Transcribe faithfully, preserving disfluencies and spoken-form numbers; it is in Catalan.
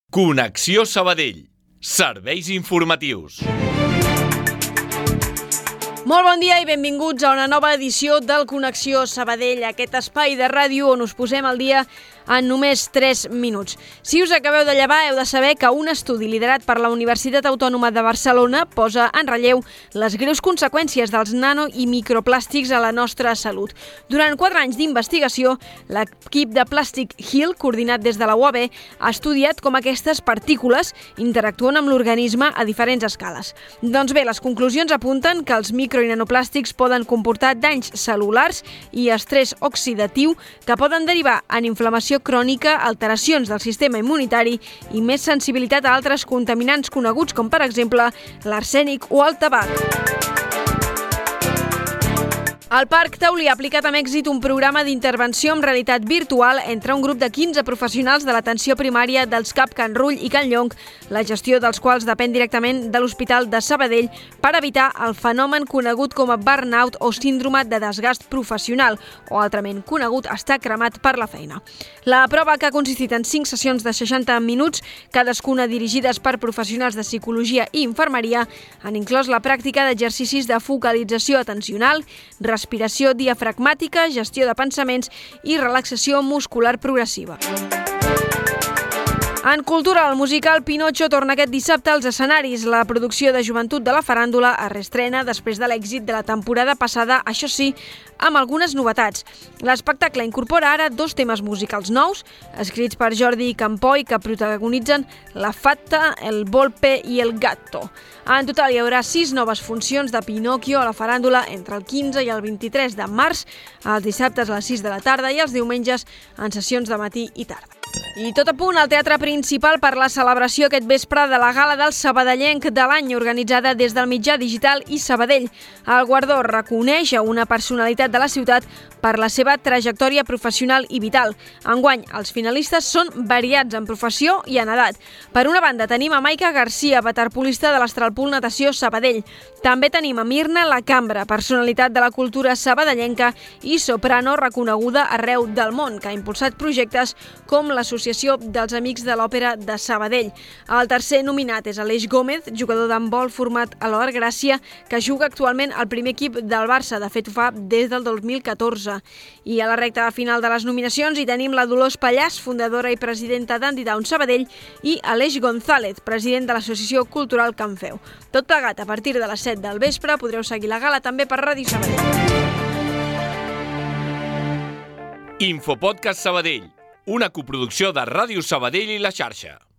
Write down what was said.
Connexió Sabadell. Serveis informatius. Molt bon dia i benvinguts a una nova edició del Connexió Sabadell, aquest espai de ràdio on us posem al dia en només tres minuts. Si us acabeu de llevar, heu de saber que un estudi liderat per la Universitat Autònoma de Barcelona posa en relleu les greus conseqüències dels nano i microplàstics a la nostra salut. Durant quatre anys d'investigació, l'equip de Plàstic Hill, coordinat des de la U A B, ha estudiat com aquestes partícules interactuen amb l'organisme a diferents escales. Doncs bé, les conclusions apunten que els micro i nanoplàstics poden comportar danys cel·lulars i estrès oxidatiu que poden derivar en inflamació crònica, alteracions del sistema immunitari i més sensibilitat a altres contaminants coneguts com, per exemple, l'arsènic o el tabac. El Parc Taulí ha aplicat amb èxit un programa d'intervenció amb realitat virtual entre un grup de quinze professionals de l'atenció primària dels C A P Can Rull i Can Llong, la gestió dels quals depèn directament de l'Hospital de Sabadell, per evitar el fenomen conegut com a burnout o síndrome de desgast professional, o altrament conegut estar cremat per la feina. La prova, que ha consistit en cinc sessions de seixanta minuts, cadascuna dirigides per professionals de psicologia i infermeria, han inclòs la pràctica d'exercicis de focalització atencional, respiració diafragmàtica, gestió de pensaments i relaxació muscular progressiva. En cultura, el musical Pinocho torna aquest dissabte als escenaris. La producció de joventut de la faràndula es reestrena després de l'èxit de la temporada passada, això sí, amb algunes novetats. L'espectacle incorpora ara dos temes musicals nous, escrits per Jordi Campoy, que protagonitzen La Fata, El Volpe i El Gatto. En total hi haurà sis noves funcions de Pinocchio a la faràndula entre el quinze i el vint-i-tres de març, els dissabtes a les sis de la tarda i els diumenges en sessions de matí i tarda. I tot a punt al Teatre Principal per la celebració aquest vespre de la Gala del Sabadellenc de l'any, organitzada des del mitjà digital i Sabadell. El guardó reconeix a una personalitat de la ciutat per la seva trajectòria professional i vital. Enguany, els finalistes són variats en professió i en edat. Per una banda, tenim a Maica Garcia, waterpolista de l'Astralpool Natació Sabadell. També tenim a Mirna Lacambra, personalitat de la cultura sabadellenca i soprano reconeguda arreu del món, que ha impulsat projectes com l'Associació dels Amics de l'Òpera de Sabadell. El tercer nominat és Aleix Gómez, jugador d'handbol format a l'Or Gràcia, que juga actualment al primer equip del Barça, de fet ho fa des del dos mil catorze. I a la recta final de les nominacions hi tenim la Dolors Pallàs, fundadora i presidenta d'Andy Down Sabadell, i Aleix González, president de l'Associació Cultural Can Feu. Tot plegat a partir de les set del vespre. Podreu seguir la gala també per Ràdio Sabadell. Infopodcast Sabadell, una coproducció de Ràdio Sabadell i La Xarxa.